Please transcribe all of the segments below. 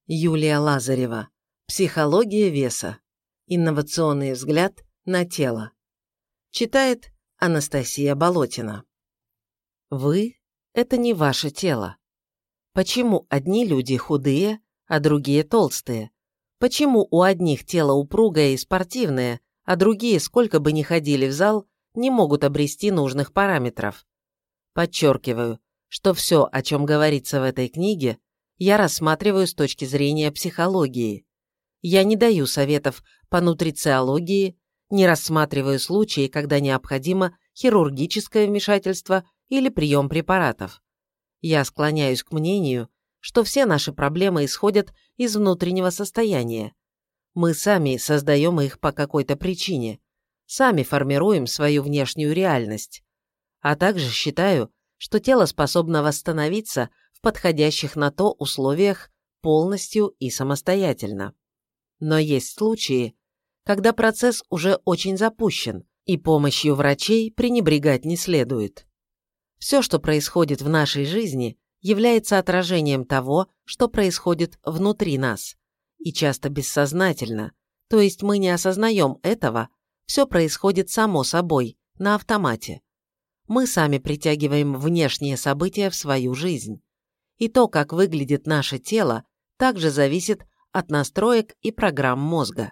Юлия Лазарева. Психология веса. Инновационный взгляд на тело. Читает Анастасия Болотина. Вы – это не ваше тело. Почему одни люди худые, а другие толстые? Почему у одних тело упругое и спортивное, а другие, сколько бы ни ходили в зал, не могут обрести нужных параметров? Подчеркиваю, что все, о чем говорится в этой книге, я рассматриваю с точки зрения психологии. Я не даю советов по нутрициологии, не рассматриваю случаи, когда необходимо хирургическое вмешательство или прием препаратов. Я склоняюсь к мнению, что все наши проблемы исходят из внутреннего состояния. Мы сами создаем их по какой-то причине, сами формируем свою внешнюю реальность. А также считаю, что тело способно восстановиться в подходящих на то условиях полностью и самостоятельно. Но есть случаи, когда процесс уже очень запущен, и помощью врачей пренебрегать не следует. Все, что происходит в нашей жизни, является отражением того, что происходит внутри нас, и часто бессознательно, то есть мы не осознаем этого, все происходит само собой, на автомате. Мы сами притягиваем внешние события в свою жизнь. И то, как выглядит наше тело, также зависит от настроек и программ мозга.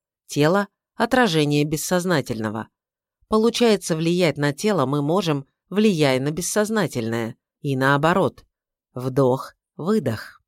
Тело – отражение бессознательного. Получается, влиять на тело мы можем, влияя на бессознательное, и наоборот. Вдох, выдох.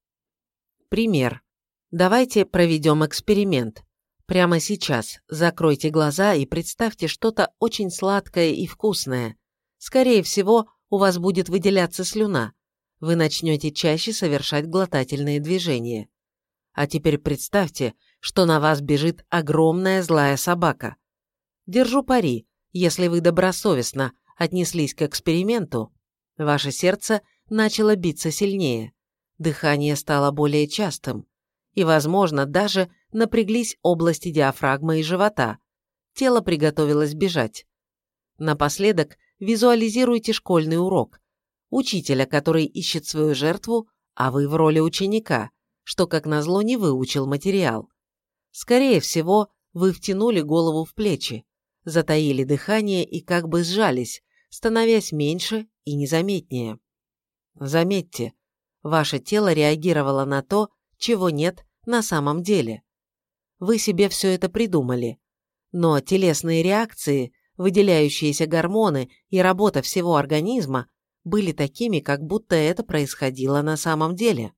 Пример. Давайте проведем эксперимент. Прямо сейчас закройте глаза и представьте что-то очень сладкое и вкусное. Скорее всего, у вас будет выделяться слюна. Вы начнете чаще совершать глотательные движения. А теперь представьте, что на вас бежит огромная злая собака. Держу пари, если вы добросовестно отнеслись к эксперименту, ваше сердце начало биться сильнее, дыхание стало более частым, и, возможно, даже напряглись области диафрагмы и живота. Тело приготовилось бежать. Напоследок визуализируйте школьный урок. Учителя, который ищет свою жертву, а вы в роли ученика, что, как назло, не выучил материал. Скорее всего, вы втянули голову в плечи, затаили дыхание и как бы сжались, становясь меньше и незаметнее. Заметьте, ваше тело реагировало на то, чего нет на самом деле. Вы себе все это придумали, но телесные реакции, выделяющиеся гормоны и работа всего организма были такими, как будто это происходило на самом деле.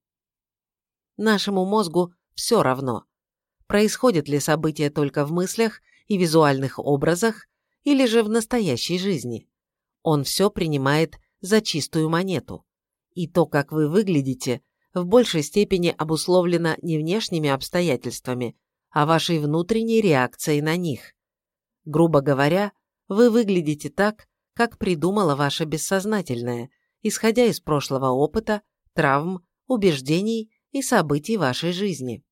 Нашему мозгу все равно, происходит ли событие только в мыслях и визуальных образах или же в настоящей жизни. Он все принимает за чистую монету. И то, как вы выглядите, в большей степени обусловлено не внешними обстоятельствами, а вашей внутренней реакцией на них. Грубо говоря, вы выглядите так, как придумало ваше бессознательное, исходя из прошлого опыта, травм, убеждений и событий вашей жизни.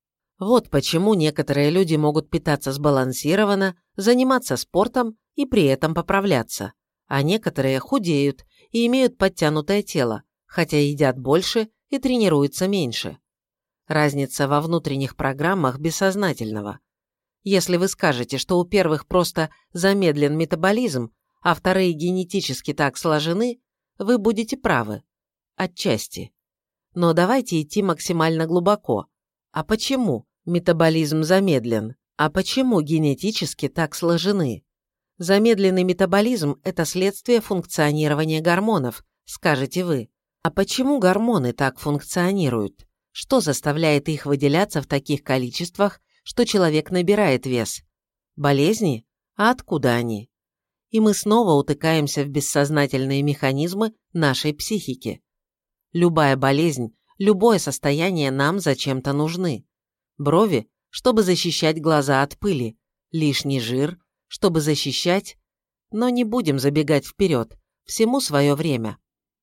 Вот почему некоторые люди могут питаться сбалансированно, заниматься спортом и при этом поправляться, а некоторые худеют и имеют подтянутое тело, хотя едят больше и тренируются меньше. Разница во внутренних программах бессознательного. Если вы скажете, что у первых просто замедлен метаболизм, а вторые генетически так сложены, вы будете правы. Отчасти. Но давайте идти максимально глубоко. А почему метаболизм замедлен? А почему генетически так сложены? Замедленный метаболизм – это следствие функционирования гормонов, скажете вы. А почему гормоны так функционируют? Что заставляет их выделяться в таких количествах, что человек набирает вес? Болезни? А откуда они? И мы снова утыкаемся в бессознательные механизмы нашей психики. Любая болезнь, любое состояние нам зачем-то нужны. Брови, чтобы защищать глаза от пыли, лишний жир, чтобы защищать, но не будем забегать вперед, всему свое время.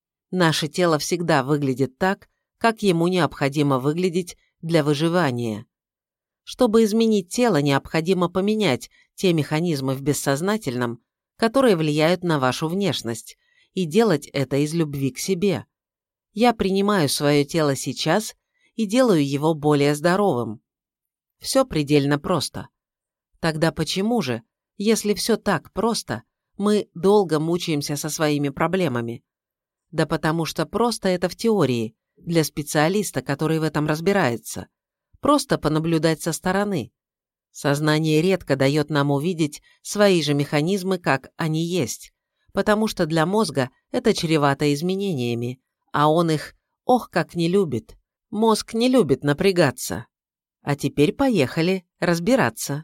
Наше тело всегда выглядит так, как ему необходимо выглядеть для выживания. Чтобы изменить тело, необходимо поменять те механизмы в бессознательном, которые влияют на вашу внешность, и делать это из любви к себе. Я принимаю свое тело сейчас и делаю его более здоровым. Все предельно просто. Тогда почему же, если все так просто, мы долго мучаемся со своими проблемами? Да потому что просто это в теории, для специалиста, который в этом разбирается. Просто понаблюдать со стороны. Сознание редко дает нам увидеть свои же механизмы, как они есть, потому что для мозга это чревато изменениями, а он их, ох, как не любит. Мозг не любит напрягаться. А теперь поехали разбираться.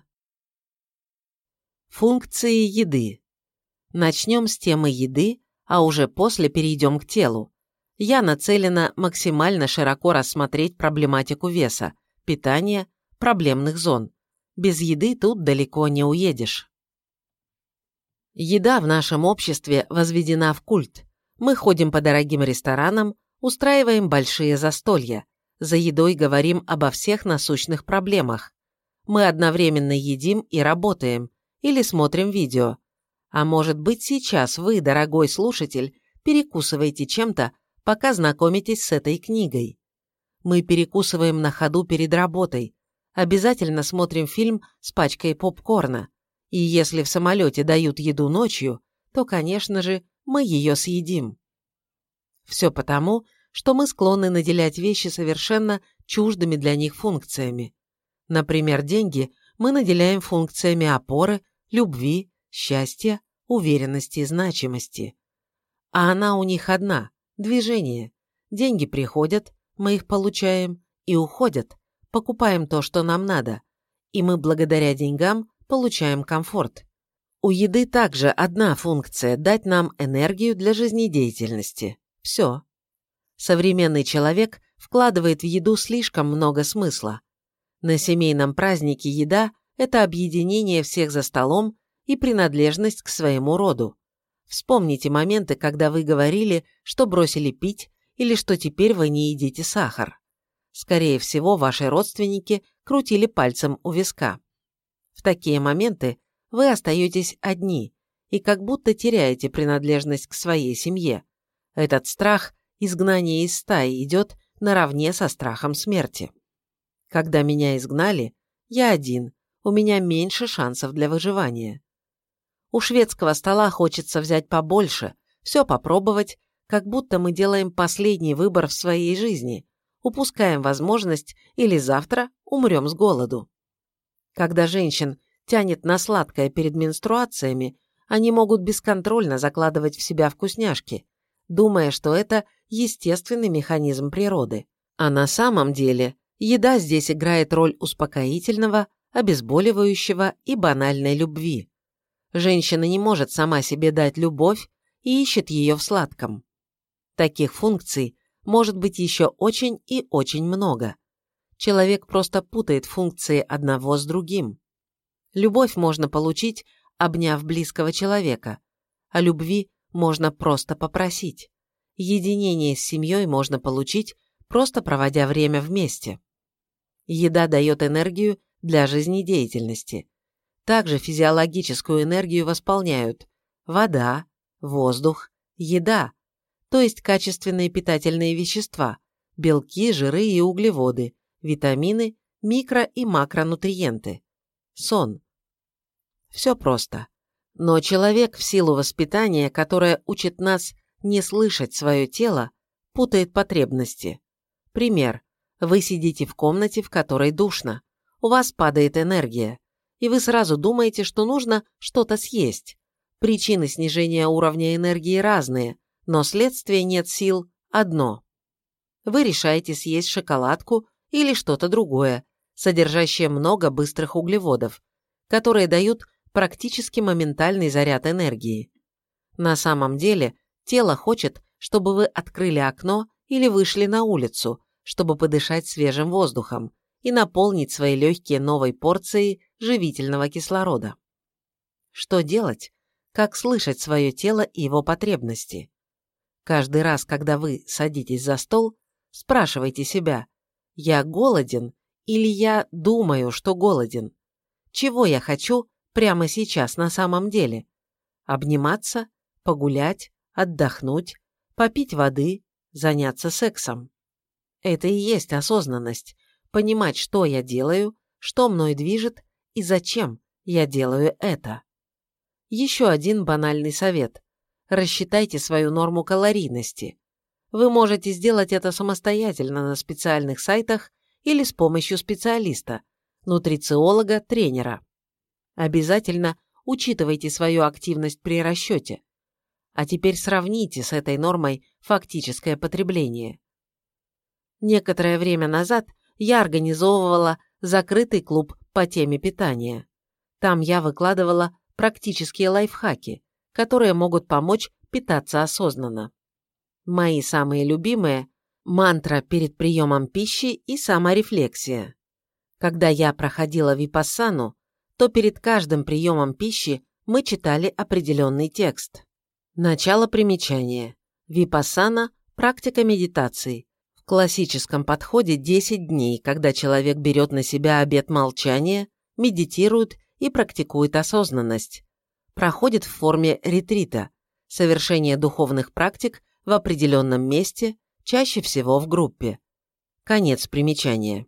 Функции еды. Начнем с темы еды, а уже после перейдем к телу. Я нацелена максимально широко рассмотреть проблематику веса, питания, проблемных зон. Без еды тут далеко не уедешь. Еда в нашем обществе возведена в культ. Мы ходим по дорогим ресторанам, устраиваем большие застолья. За едой говорим обо всех насущных проблемах. Мы одновременно едим и работаем, или смотрим видео. А может быть, сейчас вы, дорогой слушатель, перекусываете чем-то, пока знакомитесь с этой книгой. Мы перекусываем на ходу перед работой, обязательно смотрим фильм с пачкой попкорна. И если в самолете дают еду ночью, то, конечно же, мы ее съедим. Все потому, что мы склонны наделять вещи совершенно чуждыми для них функциями. Например, деньги мы наделяем функциями опоры, любви, счастья, уверенности и значимости. А она у них одна – движение. Деньги приходят, мы их получаем, и уходят, покупаем то, что нам надо, и мы благодаря деньгам получаем комфорт. У еды также одна функция – дать нам энергию для жизнедеятельности. Все. Современный человек вкладывает в еду слишком много смысла. На семейном празднике еда – это объединение всех за столом и принадлежность к своему роду. Вспомните моменты, когда вы говорили, что бросили пить или что теперь вы не едите сахар. Скорее всего, ваши родственники крутили пальцем у виска. В такие моменты вы остаетесь одни и как будто теряете принадлежность к своей семье. Этот страх изгнания из стаи идет наравне со страхом смерти. Когда меня изгнали, я один, у меня меньше шансов для выживания. У шведского стола хочется взять побольше, все попробовать, как будто мы делаем последний выбор в своей жизни, упускаем возможность или завтра умрем с голоду. Когда женщин тянет на сладкое перед менструациями, они могут бесконтрольно закладывать в себя вкусняшки, думая, что это естественный механизм природы. А на самом деле еда здесь играет роль успокоительного, обезболивающего и банальной любви. Женщина не может сама себе дать любовь и ищет ее в сладком. Таких функций может быть еще очень и очень много. Человек просто путает функции одного с другим. Любовь можно получить, обняв близкого человека, а любви можно просто попросить. Единение с семьей можно получить, просто проводя время вместе. Еда дает энергию для жизнедеятельности. Также физиологическую энергию восполняют вода, воздух, еда, то есть качественные питательные вещества, белки, жиры и углеводы, витамины, микро- и макронутриенты, сон. Все просто. Но человек в силу воспитания, которое учит нас не слышать свое тело, путает потребности. Пример. Вы сидите в комнате, в которой душно. У вас падает энергия. И вы сразу думаете, что нужно что-то съесть. Причины снижения уровня энергии разные, но следствие нет сил одно. Вы решаете съесть шоколадку или что-то другое, содержащее много быстрых углеводов, которые дают практически моментальный заряд энергии. На самом деле, тело хочет, чтобы вы открыли окно или вышли на улицу, чтобы подышать свежим воздухом и наполнить свои легкие новой порцией живительного кислорода. Что делать? Как слышать свое тело и его потребности? Каждый раз, когда вы садитесь за стол, спрашивайте себя: «Я голоден» или «Я думаю, что голоден»? Чего я хочу прямо сейчас на самом деле? Обниматься, погулять, отдохнуть, попить воды, заняться сексом. Это и есть осознанность. Понимать, что я делаю, что мной движет и зачем я делаю это. Еще один банальный совет. Рассчитайте свою норму калорийности. Вы можете сделать это самостоятельно на специальных сайтах или с помощью специалиста, нутрициолога, тренера. Обязательно учитывайте свою активность при расчете. А теперь сравните с этой нормой фактическое потребление. Некоторое время назад я организовывала закрытый клуб по теме питания. Там я выкладывала практические лайфхаки, которые могут помочь питаться осознанно. Мои самые любимые – мантра перед приемом пищи и саморефлексия. Когда я проходила випассану, то перед каждым приемом пищи мы читали определенный текст. Начало примечания. Випассана – практика медитации. В классическом подходе 10 дней, когда человек берет на себя обет молчания, медитирует и практикует осознанность. Проходит в форме ретрита, совершение духовных практик в определенном месте, чаще всего в группе. Конец примечания.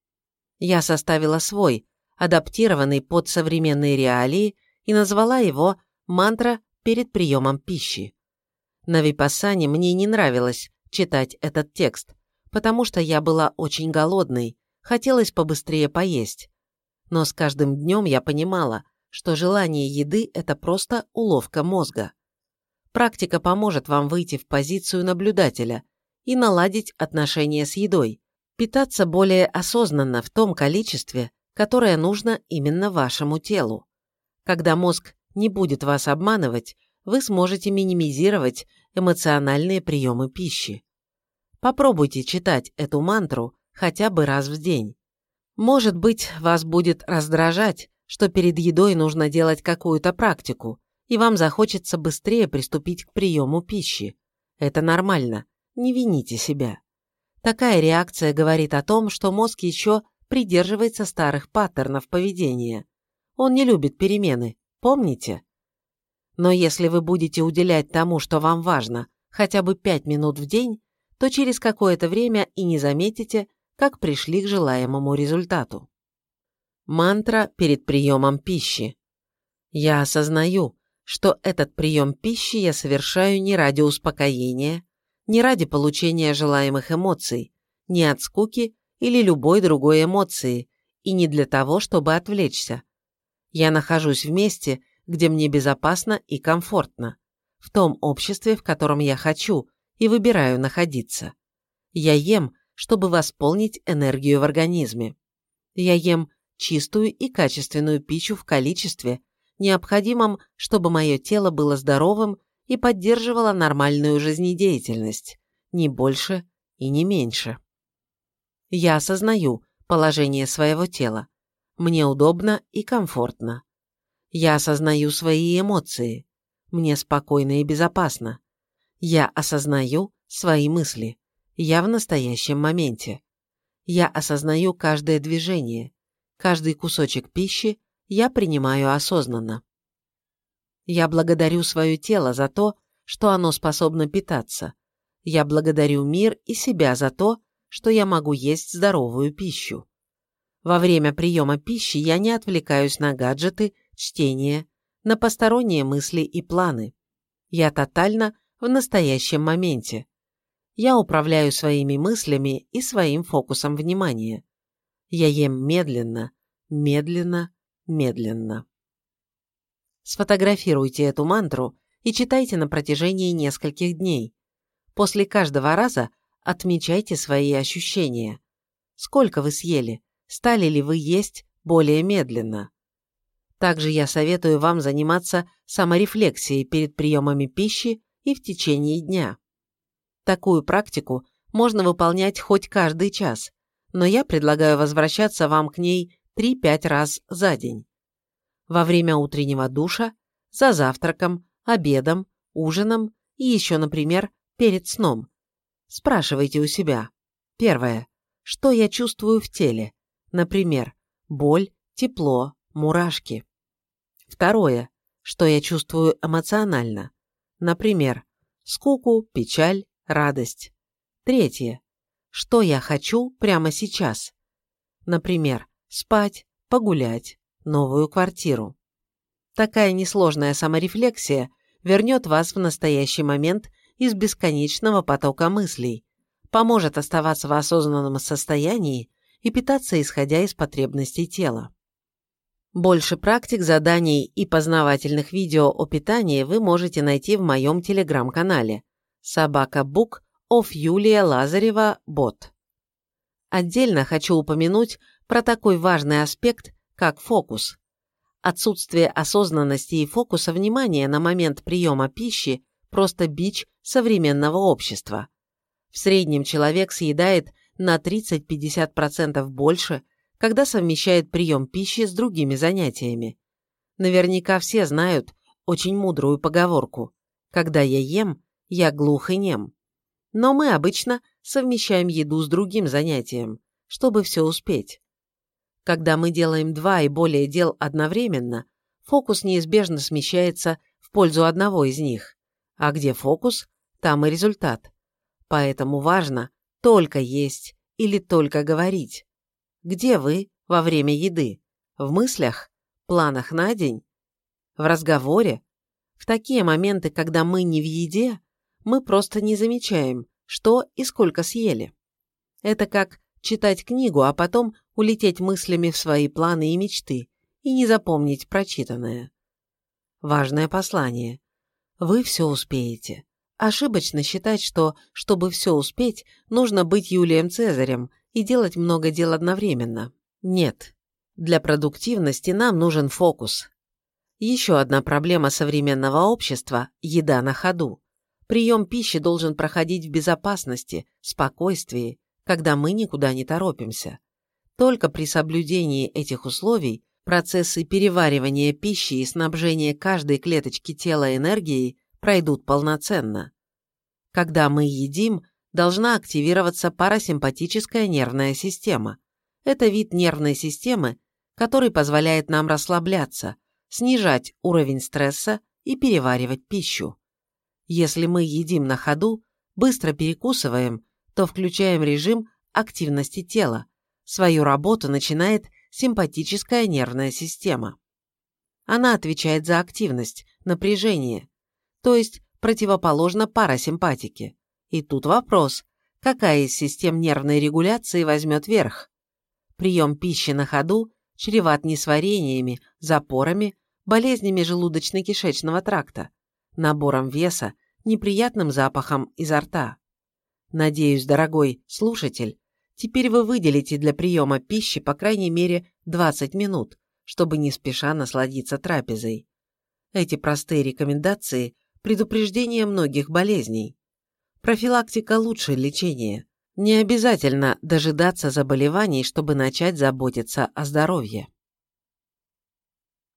Я составила свой, адаптированный под современные реалии, и назвала его «Мантра перед приемом пищи». На випассане мне не нравилось читать этот текст, потому что я была очень голодной, хотелось побыстрее поесть. Но с каждым днем я понимала, что желание еды – это просто уловка мозга. Практика поможет вам выйти в позицию наблюдателя и наладить отношения с едой, питаться более осознанно в том количестве, которое нужно именно вашему телу. Когда мозг не будет вас обманывать, вы сможете минимизировать эмоциональные приемы пищи. Попробуйте читать эту мантру хотя бы раз в день. Может быть, вас будет раздражать, что перед едой нужно делать какую-то практику, и вам захочется быстрее приступить к приему пищи. Это нормально, не вините себя. Такая реакция говорит о том, что мозг еще придерживается старых паттернов поведения. Он не любит перемены, помните? Но если вы будете уделять тому, что вам важно, хотя бы 5 минут в день, то через какое-то время и не заметите, как пришли к желаемому результату. Мантра перед приемом пищи. Я осознаю, что этот прием пищи я совершаю не ради успокоения, не ради получения желаемых эмоций, не от скуки или любой другой эмоции, и не для того, чтобы отвлечься. Я нахожусь в месте, где мне безопасно и комфортно, в том обществе, в котором я хочу и выбираю находиться. Я ем, чтобы восполнить энергию в организме. Я ем чистую и качественную пищу в количестве, необходимом, чтобы мое тело было здоровым и поддерживало нормальную жизнедеятельность, не больше и не меньше. Я осознаю положение своего тела. Мне удобно и комфортно. Я осознаю свои эмоции. Мне спокойно и безопасно. Я осознаю свои мысли. Я в настоящем моменте. Я осознаю каждое движение. Каждый кусочек пищи я принимаю осознанно. Я благодарю свое тело за то, что оно способно питаться. Я благодарю мир и себя за то, что я могу есть здоровую пищу. Во время приема пищи я не отвлекаюсь на гаджеты, чтение, на посторонние мысли и планы. Я тотально в настоящем моменте. Я управляю своими мыслями и своим фокусом внимания. Я ем медленно, медленно, медленно. Сфотографируйте эту мантру и читайте на протяжении нескольких дней. После каждого раза отмечайте свои ощущения. Сколько вы съели? Стали ли вы есть более медленно? Также я советую вам заниматься саморефлексией перед приемами пищи и в течение дня. Такую практику можно выполнять хоть каждый час, но я предлагаю возвращаться вам к ней 3-5 раз за день. Во время утреннего душа, за завтраком, обедом, ужином и еще, например, перед сном. Спрашивайте у себя. Первое. Что я чувствую в теле? Например, боль, тепло, мурашки. Второе. Что я чувствую эмоционально? Например, скуку, печаль, радость. Третье. что я хочу прямо сейчас. Например, спать, погулять, новую квартиру. Такая несложная саморефлексия вернет вас в настоящий момент из бесконечного потока мыслей, поможет оставаться в осознанном состоянии и питаться, исходя из потребностей тела. Больше практик, заданий и познавательных видео о питании вы можете найти в моем телеграм-канале «Собака-бук of Юлия Лазарева Бот». Отдельно хочу упомянуть про такой важный аспект, как фокус. Отсутствие осознанности и фокуса внимания на момент приема пищи – просто бич современного общества. В среднем человек съедает на 30-50% больше, когда совмещает прием пищи с другими занятиями. Наверняка все знают очень мудрую поговорку «Когда я ем, я глух и нем». Но мы обычно совмещаем еду с другим занятием, чтобы все успеть. Когда мы делаем 2 и более дел одновременно, фокус неизбежно смещается в пользу одного из них. А где фокус, там и результат. Поэтому важно только есть или только говорить. Где вы во время еды? В мыслях? Планах на день? В разговоре? В такие моменты, когда мы не в еде, мы просто не замечаем, что и сколько съели. Это как читать книгу, а потом улететь мыслями в свои планы и мечты и не запомнить прочитанное. Важное послание. Вы все успеете. Ошибочно считать, что, чтобы все успеть, нужно быть Юлием Цезарем и делать много дел одновременно. Нет. Для продуктивности нам нужен фокус. Еще одна проблема современного общества – еда на ходу. Прием пищи должен проходить в безопасности, спокойствии, когда мы никуда не торопимся. Только при соблюдении этих условий процессы переваривания пищи и снабжения каждой клеточки тела энергией пройдут полноценно. Когда мы едим, должна активироваться парасимпатическая нервная система. Это вид нервной системы, который позволяет нам расслабляться, снижать уровень стресса и переваривать пищу. Если мы едим на ходу, быстро перекусываем, то включаем режим активности тела. Свою работу начинает симпатическая нервная система. Она отвечает за активность, напряжение, то есть противоположно парасимпатике. И тут вопрос, какая из систем нервной регуляции возьмет верх? Прием пищи на ходу чреват несварениями, запорами, болезнями желудочно-кишечного тракта, набором веса, неприятным запахом изо рта. Надеюсь, дорогой слушатель, теперь вы выделите для приема пищи по крайней мере 20 минут, чтобы не спеша насладиться трапезой. Эти простые рекомендации – предупреждение многих болезней. Профилактика лучше лечения. Не обязательно дожидаться заболеваний, чтобы начать заботиться о здоровье.